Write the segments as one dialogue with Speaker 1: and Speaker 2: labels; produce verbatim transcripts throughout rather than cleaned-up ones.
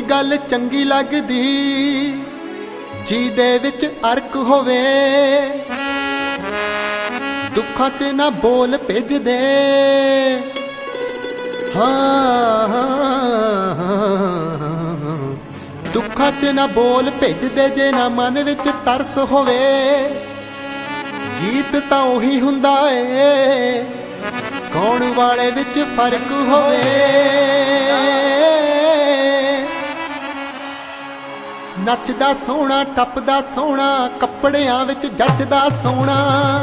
Speaker 1: गल चंगी लगदी जी दे विच अर्क होवे, दुखां च ना बोल भिज दे। हाँ दुखां च ना बोल भिज दे, जे ना मन विच तरस होवे। गीत तां ओही हुंदा ए गाउण वाले विच फर्क होवे। नचदा सोहना टपदा सोहना, कपड़ियां विच जचदा सोहना।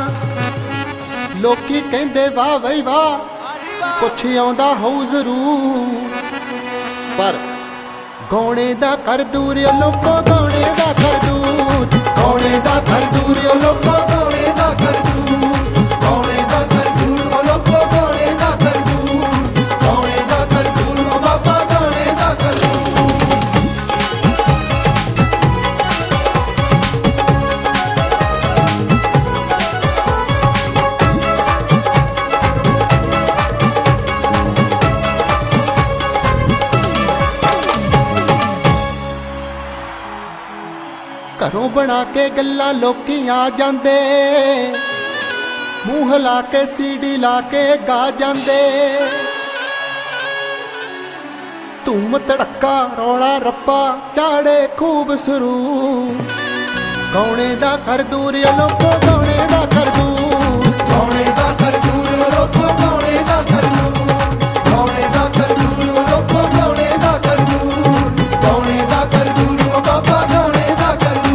Speaker 1: लोकी कहंदे वाह बई वाह, कुछ आउंदा होऊ जरूर, पर गौणे दा कर दूर लोको, गौणे दा कर दूर, गौणे दा कर दूर लोको, गौणे दा कर दूर, गौणे दा कर दूर लोको, गौणे दा कर दूर, गौणे दा कर दूर बाबा, गौणे दा कर दूर। घरों बना के गल्लां लोकी आ जांदे, मूँह ला के सीडी ला के गा जांदे। धूम धड़का रौला रप्पा चाड़े खूब सरू, गौणे दा कर दूर लोको, गौणे दा कर दूर, गौणे दा कर दूर लोको, गौणे दा कर दूर, गौणे दा कर दूर लोको, गौणे दा कर दूर, गौणे दा कर दूर बाबा, गौणे दा कर दूर।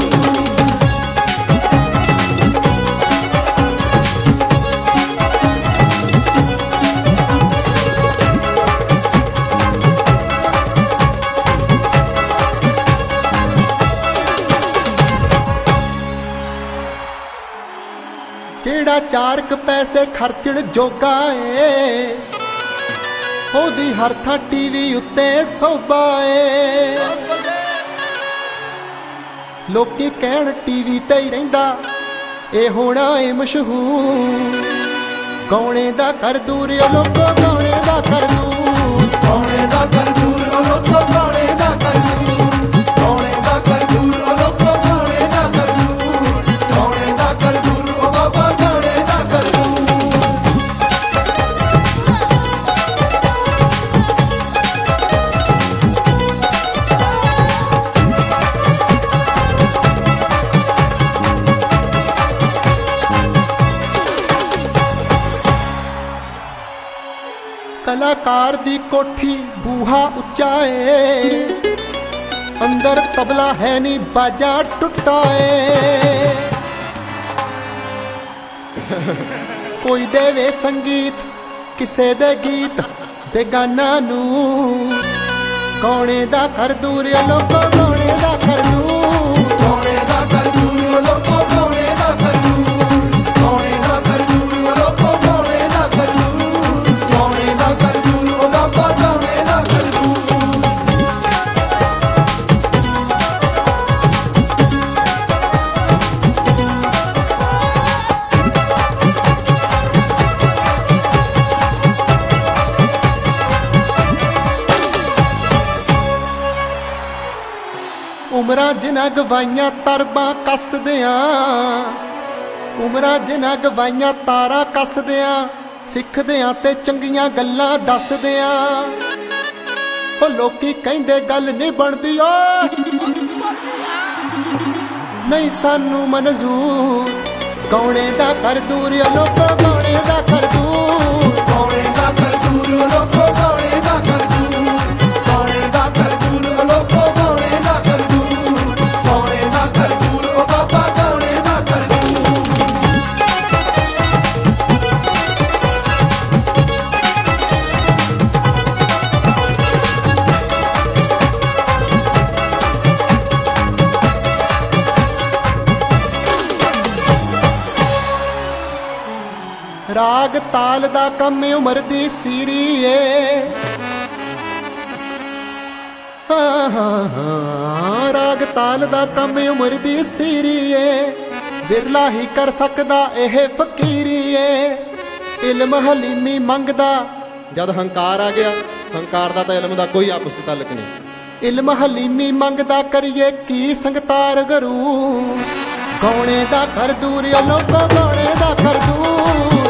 Speaker 1: जेड़ा चार क पैसे खर्चण जोगा ए, ओदी हर थां टीवी उत्ते सोभा ए। लोकी कहण टीवी ते ही रहिंदा ए होना ए मशहूर, गौणे दा कर दूर लोको, गौणे दा कर दूर, गौणे दा कर दूर लोको, गौणे दा कर दूर, गौणे दा कर दूर लोको, गौणे दा कर दूर, गौणे दा कर दूर बाबा, गौणे दा कर दूर। कलाकार दी कोठी बूहा उच्चा ए, अंदर तबला है नी बाजा टुटा ए। कोई देवे संगीत किसे दे गीत बेगाना नू, गौणे दा कर दूर लोको, गौणे दा कर दूर, गौणे दा कर दूर लोको, गौणे दा कर दूर, गौणे दा कर दूर लोको, गौणे दा कर दूर, गौणे दा कर दूर बाबा, गौणे दा कर दूर। उमरां जिन्हां गवाइयां तरबां कसदियां, उमरां जिन्हां गवाइयां तारा कसदियां, सिखदियां ते चंगियां गल्लां दसदियां। ओ लोकी कहंदे गल नहीं बनदी ओ नहीं सानू मंजूर, गौणे दा कर दूर लोको, गौणे दा कर दूर, गौणे दा कर दूर लोको, गौणे दा कर दूर, गौणे दा कर दूर लोको, गौणे दा कर दूर, गौणे दा कर दूर बाबा, गौणे दा कर दूर। राग ताल दा कम उमर दी सीरी ए, हाँ हाँ हाँ राग ताल दा कम उमर दी सीरी ए, विरला ही कर सकदा एह फकीरी ए। इल्म हलीमी मंगदा, जद हंकार आ गया हंकार दा तां इल्म दा कोई आपस च तल्क नहीं। इल्म हलीमी मंगदा करिए की संगतार गरू गौने दा कर दूर लोको गौने दा कर दूर